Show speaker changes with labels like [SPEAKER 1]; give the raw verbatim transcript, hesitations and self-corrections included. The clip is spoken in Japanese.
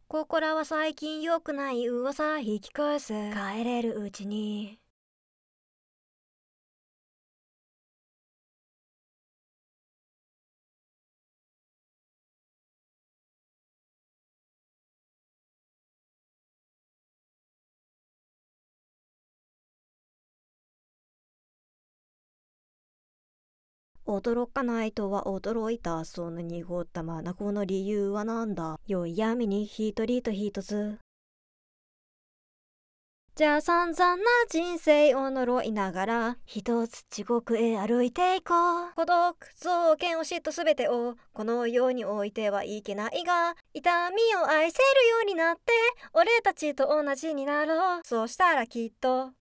[SPEAKER 1] ここらは最近良くない噂引き返す。帰れるうちに。驚かないとは驚いた。その濁った眼の理由はなんだ。良い闇に一人と一つ。じゃあ散々な人生を呪いながら一つ地獄へ歩いていこう。孤独、造見を嫉妬すべてをこの世に置いてはいけないが、痛みを愛せるようになって俺たちと同じになろう。そうしたらきっと